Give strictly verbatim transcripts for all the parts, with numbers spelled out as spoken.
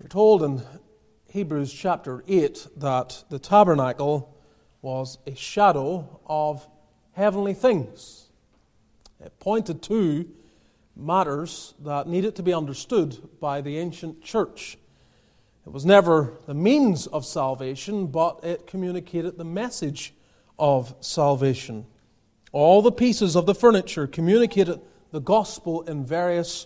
We're told in Hebrews chapter eight that the tabernacle was a shadow of heavenly things. It pointed to matters that needed to be understood by the ancient church. It was never the means of salvation, but it communicated the message of salvation. All the pieces of the furniture communicated the gospel in various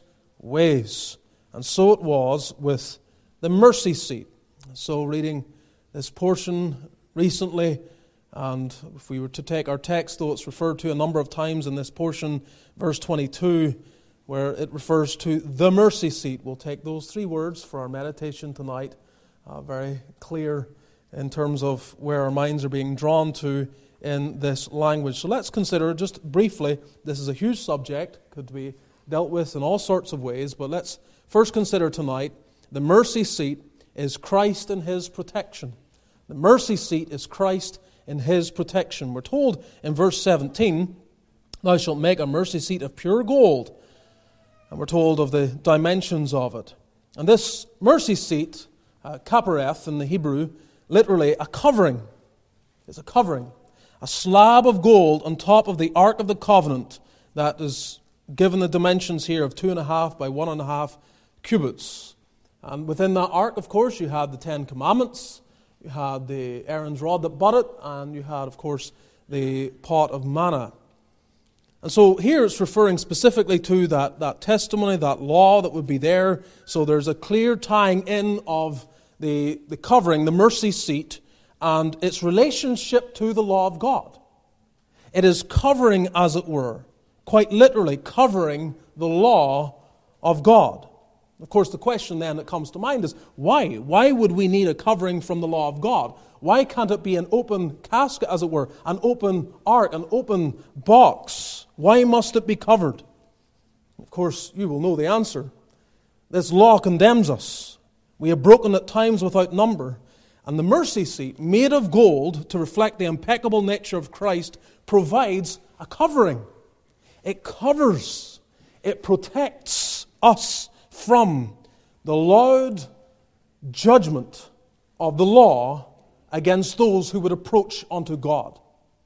ways. And so it was with the mercy seat. So reading this portion recently, and if we were to take our text, though it's referred to a number of times in this portion, verse twenty-two, where it refers to the mercy seat. We'll take those three words for our meditation tonight. Uh, very clear in terms of where our minds are being drawn to in this language. So let's consider just briefly, this is a huge subject, could be dealt with in all sorts of ways, but let's first consider tonight the mercy seat is Christ and His protection. The mercy seat is Christ in His protection. We're told in verse seventeen, "Thou shalt make a mercy seat of pure gold." And we're told of the dimensions of it. And this mercy seat, uh, kapareth in the Hebrew, literally a covering. It's a covering. A slab of gold on top of the Ark of the Covenant that is given the dimensions here of two and a half by one and a half cubits. And within that ark, of course, you had the Ten Commandments, you had the Aaron's rod that budded, and you had, of course, the pot of manna. And so here it's referring specifically to that, that testimony, that law that would be there. So there's a clear tying in of the, the covering, the mercy seat, and its relationship to the law of God. It is covering, as it were, quite literally covering the law of God. Of course, the question then that comes to mind is, why? Why would we need a covering from the law of God? Why can't it be an open casket, as it were, an open ark, an open box? Why must it be covered? Of course, you will know the answer. This law condemns us. We have broken at times without number. And the mercy seat, made of gold to reflect the impeccable nature of Christ, provides a covering. It covers, it protects us from the loud judgment of the law against those who would approach unto God.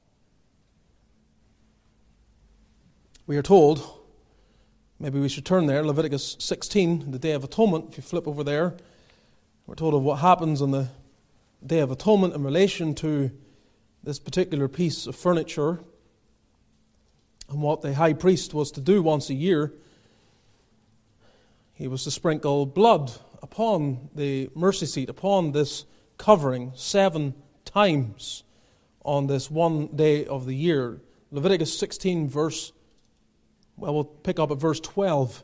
We are told, maybe we should turn there, Leviticus sixteen, the Day of Atonement, if you flip over there, we're told of what happens on the Day of Atonement in relation to this particular piece of furniture and what the high priest was to do once a year. He was to sprinkle blood upon the mercy seat, upon this covering, seven times on this one day of the year. Leviticus sixteen, verse, well, we'll pick up at verse twelve.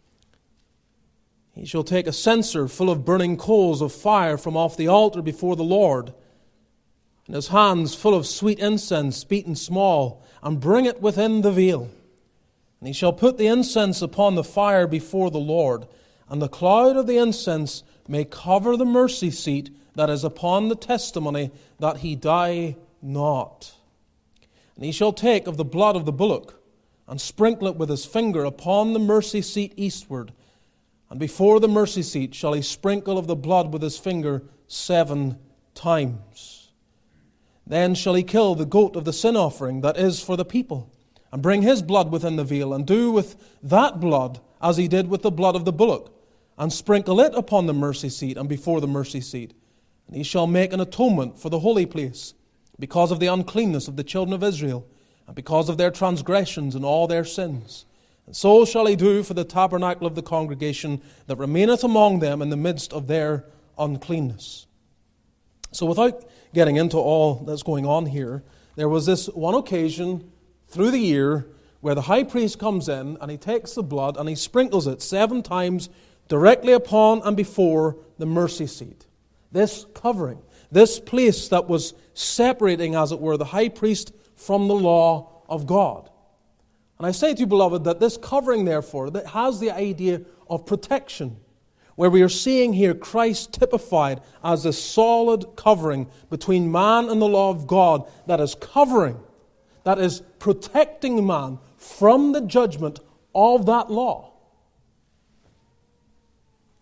"He shall take a censer full of burning coals of fire from off the altar before the Lord, and his hands full of sweet incense, beaten small, and bring it within the veil. And he shall put the incense upon the fire before the Lord, and the cloud of the incense may cover the mercy seat that is upon the testimony, that he die not. And he shall take of the blood of the bullock, and sprinkle it with his finger upon the mercy seat eastward. And before the mercy seat shall he sprinkle of the blood with his finger seven times. Then shall he kill the goat of the sin offering that is for the people, and bring his blood within the veil, and do with that blood as he did with the blood of the bullock, and sprinkle it upon the mercy seat and before the mercy seat. And he shall make an atonement for the holy place, because of the uncleanness of the children of Israel, and because of their transgressions and all their sins. And so shall he do for the tabernacle of the congregation that remaineth among them in the midst of their uncleanness." So without getting into all that's going on here, there was this one occasion through the year where the high priest comes in and he takes the blood and he sprinkles it seven times directly upon and before the mercy seat. This covering, this place that was separating, as it were, the high priest from the law of God. And I say to you, beloved, that this covering, therefore, that has the idea of protection, where we are seeing here Christ typified as a solid covering between man and the law of God that is covering, that is protecting man from the judgment of that law.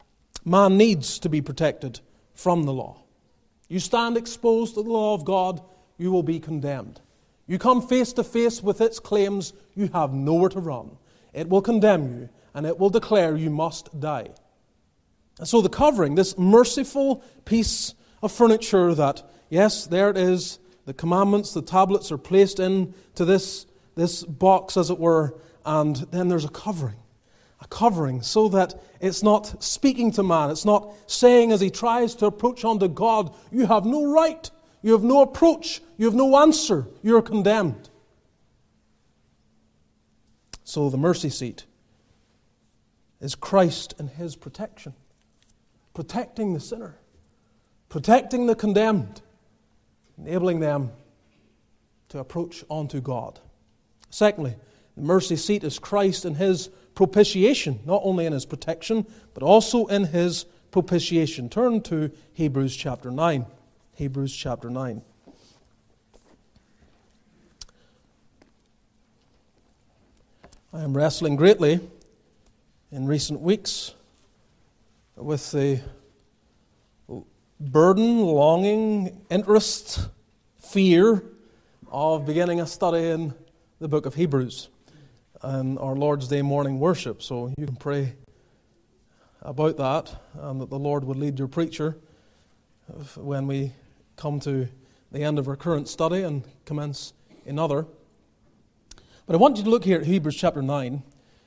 Man needs to be protected from the law. You stand exposed to the law of God, you will be condemned. You come face to face with its claims, you have nowhere to run. It will condemn you, and it will declare you must die. And so the covering, this merciful piece of furniture that, yes, there it is, the commandments, the tablets are placed into this, this box, as it were, and then there's a covering. A covering so that it's not speaking to man. It's not saying as he tries to approach unto God, you have no right, you have no approach, you have no answer, you are condemned. So the mercy seat is Christ and His protection. Protecting the sinner. Protecting the condemned. Enabling them to approach unto God. Secondly, the mercy seat is Christ and His propitiation, not only in His protection, but also in His propitiation. Turn to Hebrews chapter nine. Hebrews chapter nine. I am wrestling greatly in recent weeks with the burden, longing, interest, fear of beginning a study in the book of Hebrews and our Lord's Day morning worship. So you can pray about that, and that the Lord would lead your preacher when we come to the end of our current study and commence another. But I want you to look here at Hebrews chapter nine.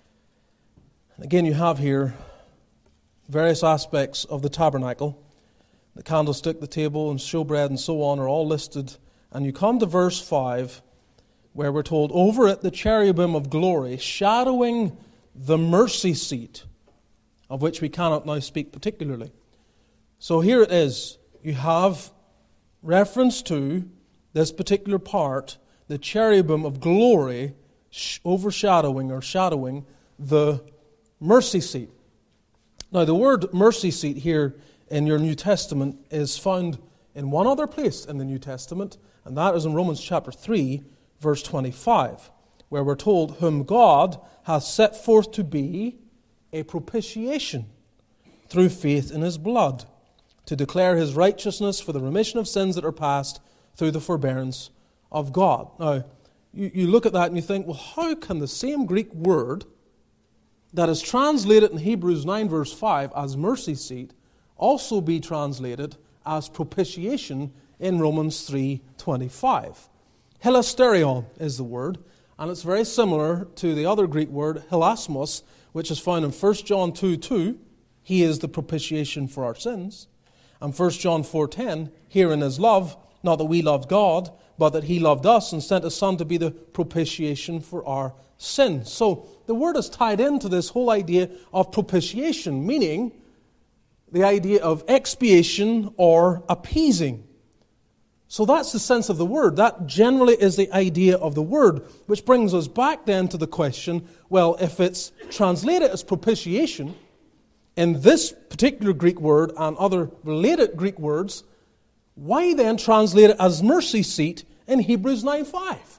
And again, you have here various aspects of the tabernacle. The candlestick, the table, and showbread, and so on are all listed. And you come to verse five, where we're told, over it the cherubim of glory, shadowing the mercy seat, of which we cannot now speak particularly. So here it is. You have reference to this particular part, the cherubim of glory overshadowing or shadowing the mercy seat. Now the word mercy seat here in your New Testament is found in one other place in the New Testament, and that is in Romans chapter three, verse twenty-five, where we're told, whom God hath set forth to be a propitiation through faith in His blood, to declare His righteousness for the remission of sins that are past through the forbearance of God. Now, you, you look at that and you think, well, how can the same Greek word that is translated in Hebrews nine, verse five as mercy seat also be translated as propitiation in Romans three twenty-five? Hilasterion is the word, and it's very similar to the other Greek word, hilasmos, which is found in First John two two. He is the propitiation for our sins. And First John four ten, herein is love, not that we loved God, but that He loved us and sent His Son to be the propitiation for our sins. So the word is tied into this whole idea of propitiation, meaning the idea of expiation or appeasing. So that's the sense of the word. That generally is the idea of the word, which brings us back then to the question, well, if it's translated as propitiation in this particular Greek word and other related Greek words, why then translate it as mercy seat in Hebrews nine five?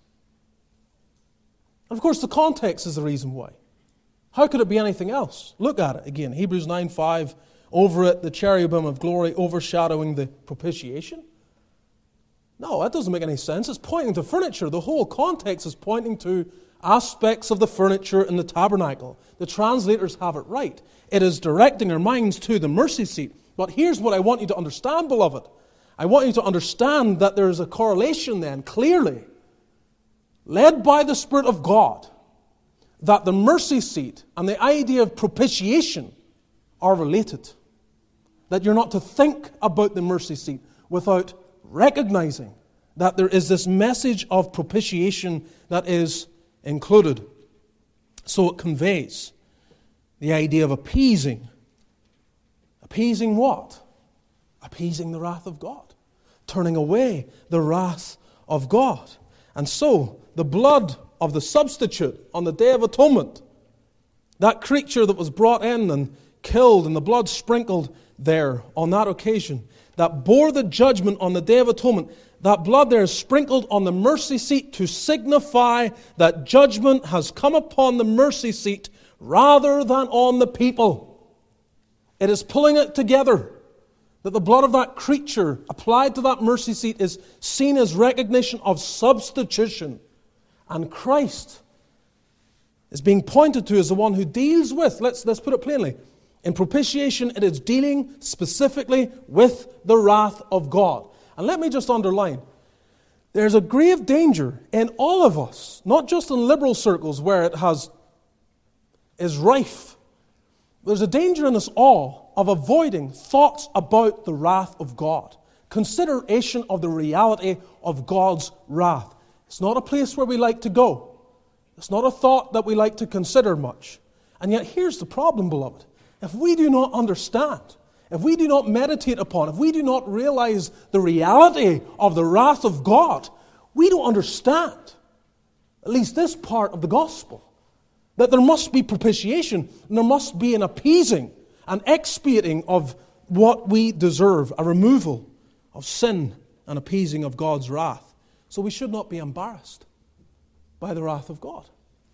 And of course, the context is the reason why. How could it be anything else? Look at it again. Hebrews nine five, over it the cherubim of glory overshadowing the propitiation. No, that doesn't make any sense. It's pointing to furniture. The whole context is pointing to aspects of the furniture in the tabernacle. The translators have it right. It is directing our minds to the mercy seat. But here's what I want you to understand, beloved. I want you to understand that there is a correlation then, clearly, led by the Spirit of God, that the mercy seat and the idea of propitiation are related. That you're not to think about the mercy seat without recognizing that there is this message of propitiation that is included. So it conveys the idea of appeasing. Appeasing what? Appeasing the wrath of God. Turning away the wrath of God. And so, the blood of the substitute on the Day of Atonement, that creature that was brought in and killed and the blood sprinkled there on that occasion, that bore the judgment on the Day of Atonement, that blood there is sprinkled on the mercy seat to signify that judgment has come upon the mercy seat rather than on the people. It is pulling it together. That the blood of that creature applied to that mercy seat is seen as recognition of substitution. And Christ is being pointed to as the one who deals with, let's, let's put it plainly, in propitiation it is dealing specifically with the wrath of God. And let me just underline, there's a grave danger in all of us, not just in liberal circles where it has is rife. There's a danger in us all of avoiding thoughts about the wrath of God, consideration of the reality of God's wrath. It's not a place where we like to go. It's not a thought that we like to consider much. And yet here's the problem, beloved. If we do not understand, if we do not meditate upon, if we do not realize the reality of the wrath of God, we don't understand, at least this part of the gospel, that there must be propitiation, and there must be an appeasing, an expiating of what we deserve, a removal of sin, an appeasing of God's wrath. So we should not be embarrassed by the wrath of God.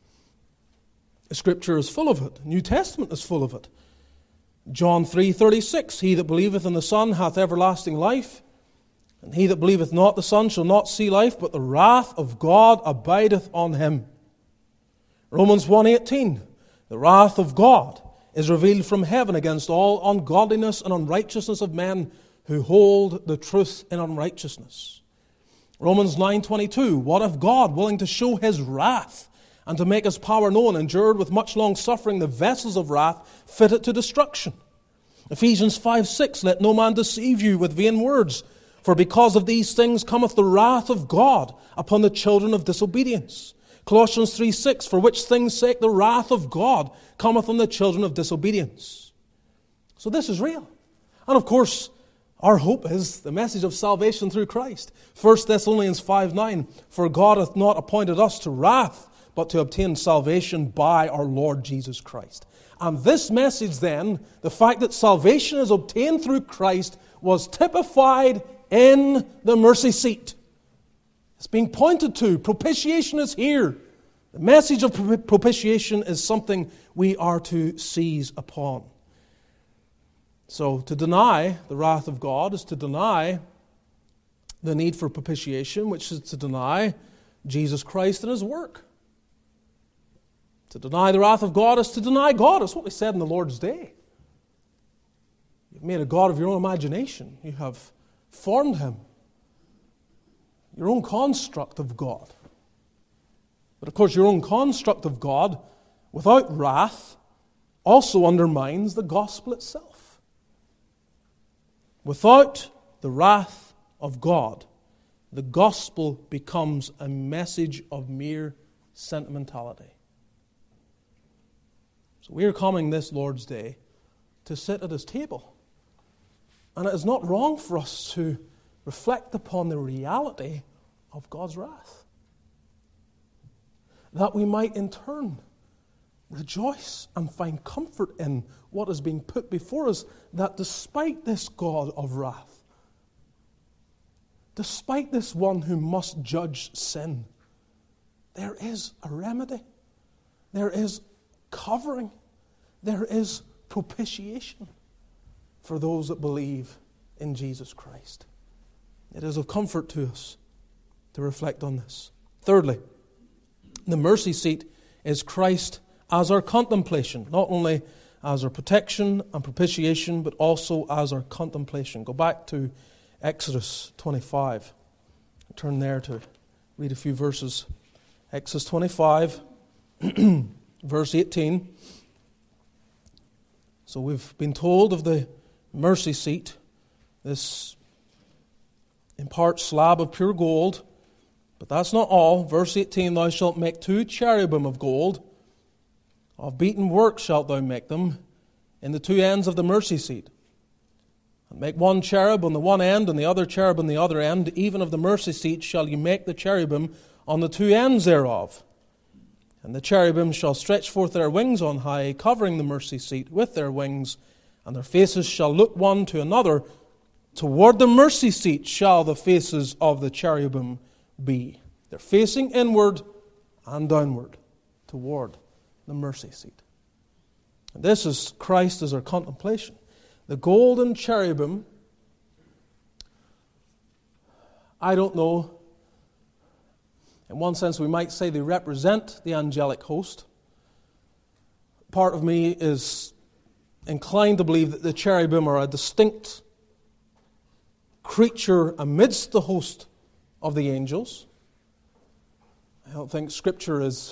The Scripture is full of it. The New Testament is full of it. John three thirty-six, he that believeth in the Son hath everlasting life, and he that believeth not the Son shall not see life, but the wrath of God abideth on him. Romans one eighteen, the wrath of God is revealed from heaven against all ungodliness and unrighteousness of men who hold the truth in unrighteousness. Romans nine twenty-two, what if God, willing to show his wrath and to make his power known, endured with much long suffering the vessels of wrath fitted to destruction? Ephesians five six, let no man deceive you with vain words, for because of these things cometh the wrath of God upon the children of disobedience. Colossians three six, for which things' sake the wrath of God cometh on the children of disobedience. So this is real. And of course, our hope is the message of salvation through Christ. First Thessalonians five nine, for God hath not appointed us to wrath, but to obtain salvation by our Lord Jesus Christ. And this message then, the fact that salvation is obtained through Christ, was typified in the mercy seat. It's being pointed to. Propitiation is here. The message of propitiation is something we are to seize upon. So to deny the wrath of God is to deny the need for propitiation, which is to deny Jesus Christ and his work. To deny the wrath of God is to deny God. It's what we said in the Lord's Day. You've made a God of your own imagination. You have formed him. Your own construct of God. But of course, your own construct of God, without wrath, also undermines the gospel itself. Without the wrath of God, the gospel becomes a message of mere sentimentality. So we are coming this Lord's Day to sit at his table. And it is not wrong for us to reflect upon the reality of God's wrath, that we might in turn rejoice and find comfort in what is being put before us, that despite this God of wrath, despite this one who must judge sin, there is a remedy, there is covering, there is propitiation for those that believe in Jesus Christ. It is of comfort to us to reflect on this. Thirdly, the mercy seat is Christ as our contemplation, not only as our protection and propitiation, but also as our contemplation. Go back to Exodus twenty-five. Turn there to read a few verses. Exodus twenty-five, verse eighteen. So we've been told of the mercy seat, this in part slab of pure gold. But that's not all. Verse eighteen, thou shalt make two cherubim of gold. Of beaten work shalt thou make them in the two ends of the mercy seat. And make one cherub on the one end and the other cherub on the other end. Even of the mercy seat shall you make the cherubim on the two ends thereof. And the cherubim shall stretch forth their wings on high, covering the mercy seat with their wings. And their faces shall look one to another. Toward the mercy seat shall the faces of the cherubim be. They're facing inward and downward toward the mercy seat. And this is Christ as our contemplation. The golden cherubim, I don't know. In one sense, we might say they represent the angelic host. Part of me is inclined to believe that the cherubim are a distinct creature amidst the host of the angels. I don't think Scripture is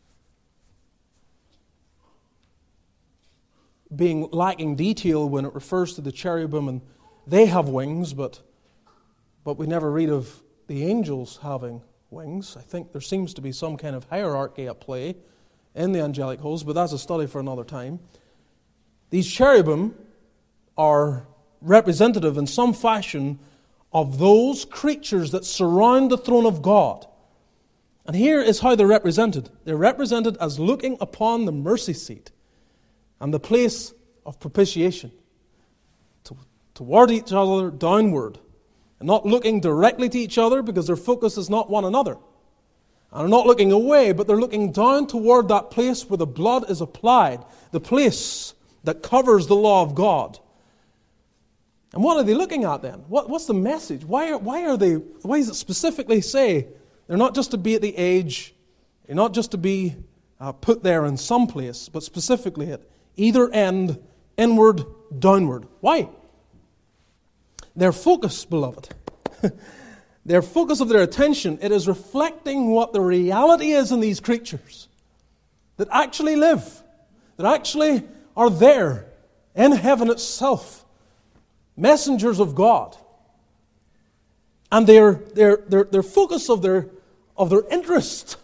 being lacking detail when it refers to the cherubim, and they have wings, but but we never read of the angels having wings. I think there seems to be some kind of hierarchy at play in the angelic host, but that's a study for another time. These cherubim are representative in some fashion of those creatures that surround the throne of God. And here is how they're represented. They're represented as looking upon the mercy seat and the place of propitiation, to, toward each other, downward, and not looking directly to each other because their focus is not one another. And they're not looking away, but they're looking down toward that place where the blood is applied, the place that covers the law of God. And what are they looking at then? What, what's the message? Why are, why are they, why does it specifically say they're not just to be at the edge, they're not just to be uh, put there in some place, but specifically at either end, inward, downward. Why? Their focus, beloved, their focus of their attention, it is reflecting what the reality is in these creatures that actually live, that actually are there in heaven itself, messengers of God. And their, their, their, their focus of their, of their interest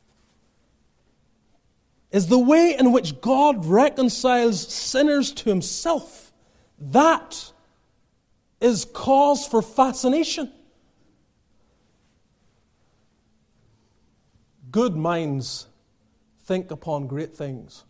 is the way in which God reconciles sinners to Himself. That is cause for fascination. Good minds think upon great things.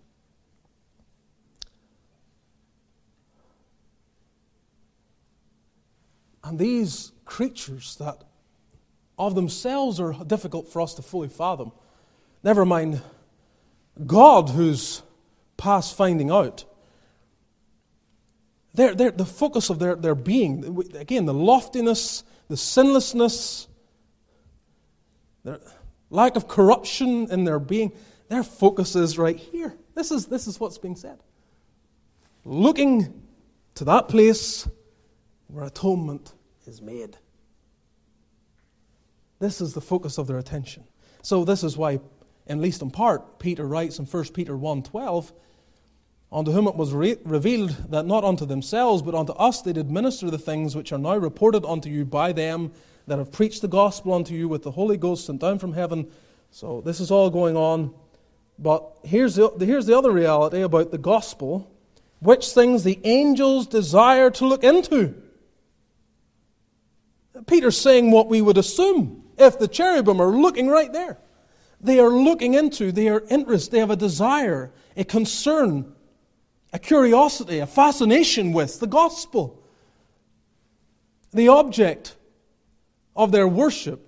And these creatures that of themselves are difficult for us to fully fathom, never mind God, who's past finding out. They're, they're, the focus of their, their being, again, the loftiness, the sinlessness, their lack of corruption in their being, their focus is right here. This is, this is what's being said. Looking to that place where atonement is made. This is the focus of their attention. So this is why, in least in part, Peter writes in First Peter one twelve, unto whom it was re- revealed that not unto themselves, but unto us they did minister the things which are now reported unto you by them that have preached the gospel unto you with the Holy Ghost sent down from heaven. So this is all going on. But here's the, here's the other reality about the gospel, which things the angels desire to look into. Peter's saying what we would assume if the cherubim are looking right there. They are looking into, they are interested, they have a desire, a concern, a curiosity, a fascination with the gospel. The object of their worship,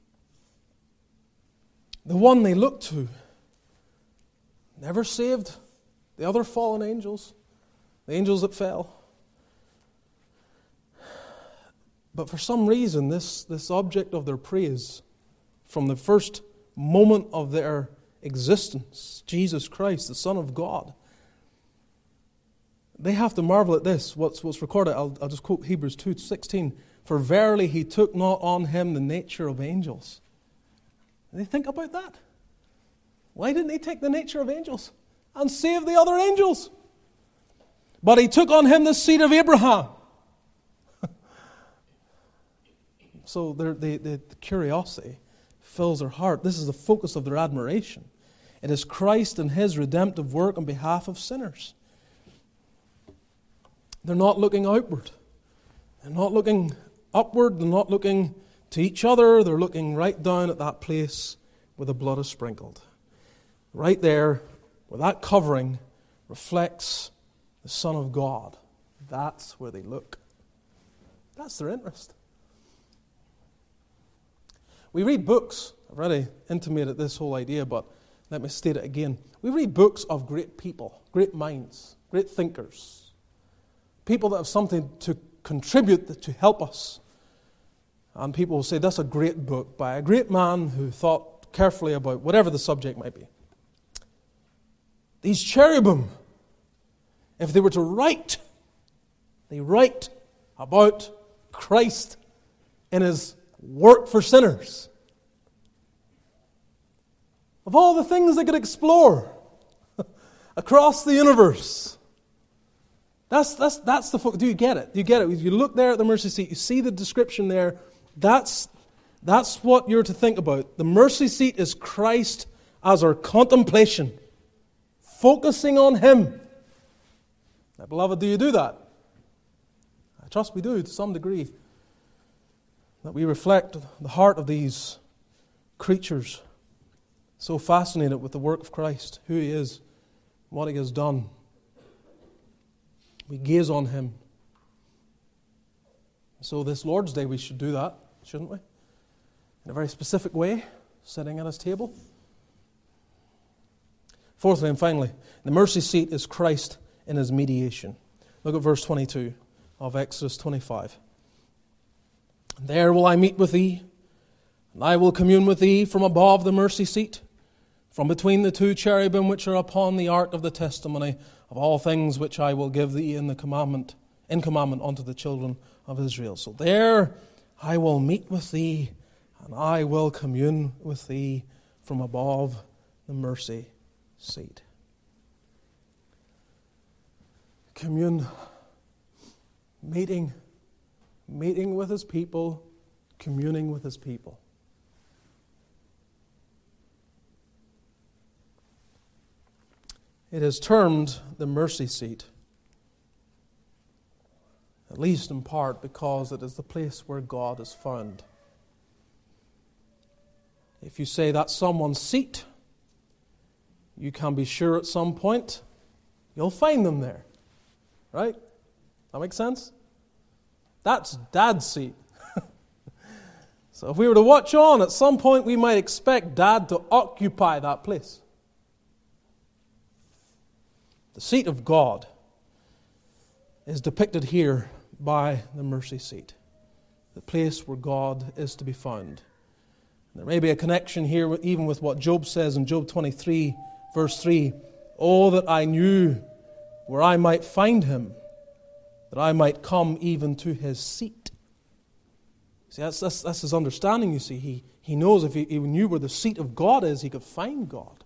the one they look to, never saved the other fallen angels, the angels that fell. But for some reason, this, this object of their praise, from the first moment of their existence, Jesus Christ, the Son of God, they have to marvel at this, what's, what's recorded. I'll, I'll just quote Hebrews two sixteen. For verily He took not on Him the nature of angels. And they think about that. Why didn't He take the nature of angels and save the other angels? But He took on Him the seed of Abraham. So the, the, the curiosity fills their heart. This is the focus of their admiration. It is Christ and His redemptive work on behalf of sinners. They're not looking outward. They're not looking upward. They're not looking to each other. They're looking right down at that place where the blood is sprinkled. Right there, where that covering reflects the Son of God. That's where they look. That's their interest. We read books. I've already intimated this whole idea, but let me state it again. We read books of great people, great minds, great thinkers. people that have something to contribute, to help us. And people will say, that's a great book by a great man who thought carefully about whatever the subject might be. These cherubim, if they were to write, they write about Christ in His work for sinners. Of all the things they could explore across the universe, that's that's that's the. Do you get it? Do you get it? You look there at the mercy seat. You see the description there. That's that's what you're to think about. The mercy seat is Christ as our contemplation, focusing on Him. Now, beloved, do you do that? I trust we do to some degree. That we reflect the heart of these creatures, so fascinated with the work of Christ, who He is, what He has done. We gaze on Him. So this Lord's Day we should do that, shouldn't we? In a very specific way, sitting at His table. Fourthly and finally, the mercy seat is Christ in His mediation. Look at verse twenty-two of Exodus twenty-five. There will I meet with thee, and I will commune with thee from above the mercy seat, from between the two cherubim which are upon the ark of the testimony of all things which I will give thee in the commandment, in commandment unto the children of Israel. So there I will meet with thee, and I will commune with thee from above the mercy seat. Commune, meeting, meeting with His people, communing with His people. It is termed the mercy seat, at least in part because it is the place where God is found. If you say that's someone's seat, you can be sure at some point you'll find them there. Right? That makes sense? That's Dad's seat. So if we were to watch on, at some point we might expect Dad to occupy that place. The seat of God is depicted here by the mercy seat, the place where God is to be found. There may be a connection here even with what Job says in Job twenty-three, verse three. Oh, that I knew where I might find Him, that I might come even to His seat. See, that's, that's, that's his understanding, you see. He, he knows if he, he knew where the seat of God is, he could find God.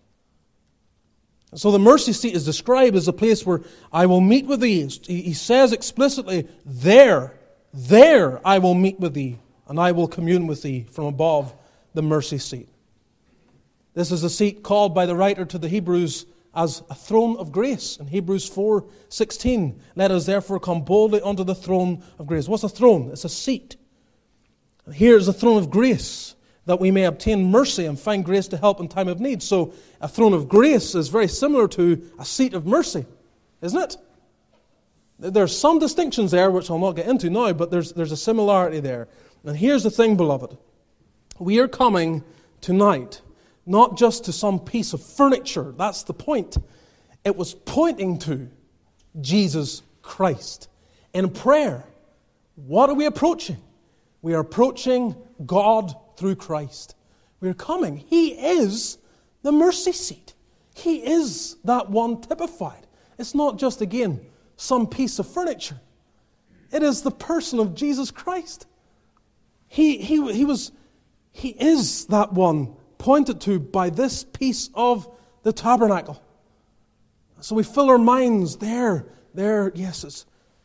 And so the mercy seat is described as a place where I will meet with thee. He, he says explicitly, there, there I will meet with thee, and I will commune with thee from above the mercy seat. This is a seat called by the writer to the Hebrews as a throne of grace. In Hebrews four sixteen, let us therefore come boldly unto the throne of grace. What's a throne? It's a seat. And here is a throne of grace, that we may obtain mercy and find grace to help in time of need. So a throne of grace is very similar to a seat of mercy, isn't it? There's some distinctions there, which I'll not get into now, but there's, there's a similarity there. And here's the thing, beloved. We are coming tonight not just to some piece of furniture. That's the point. It was pointing to Jesus Christ. In prayer, what are we approaching? We are approaching God through Christ. We are coming. He is the mercy seat. He is that one typified. It's not just, again, some piece of furniture. It is the person of Jesus Christ. He, he, he was, he is that one pointed to by this piece of the tabernacle. So we fill our minds there, there, yes, it's,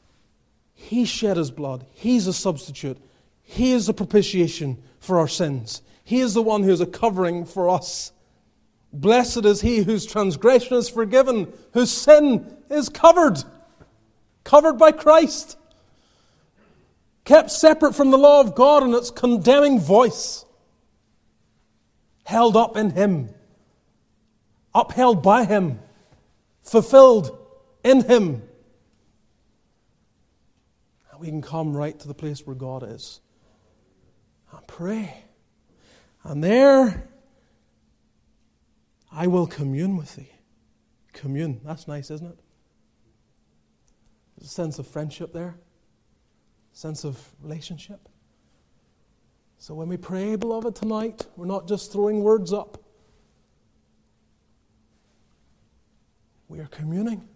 He shed His blood. He's a substitute. He is a propitiation for our sins. He is the one who is a covering for us. Blessed is he whose transgression is forgiven, whose sin is covered. Covered by Christ. Kept separate from the law of God and its condemning voice. Held up in Him. Upheld by Him. Fulfilled in Him. And we can come right to the place where God is. And pray. And there, I will commune with thee. Commune. That's nice, isn't it? There's a sense of friendship there, a sense of relationship. So when we pray, beloved, tonight, we're not just throwing words up. We are communing.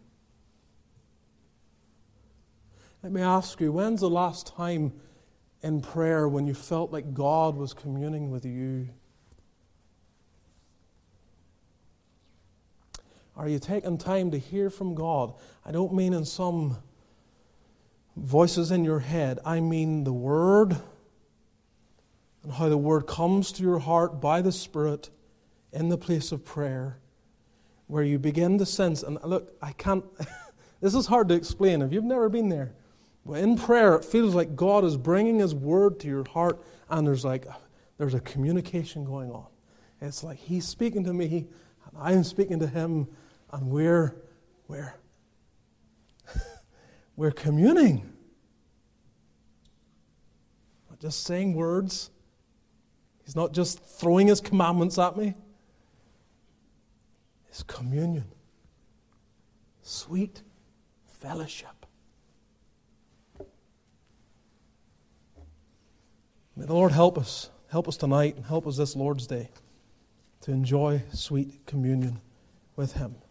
Let me ask you, when's the last time in prayer when you felt like God was communing with you? Are you taking time to hear from God? I don't mean in some voices in your head. I mean the Word and how the Word comes to your heart by the Spirit in the place of prayer, where you begin to sense, and look, I can't, this is hard to explain if you've never been there. But in prayer, it feels like God is bringing His Word to your heart, and there's like, there's a communication going on. It's like He's speaking to me, and I'm speaking to Him, and we're, we're, we're communing. Not just saying words. He's not just throwing His commandments at me. It's communion. Sweet fellowship. May the Lord help us, help us tonight, and help us this Lord's Day to enjoy sweet communion with Him.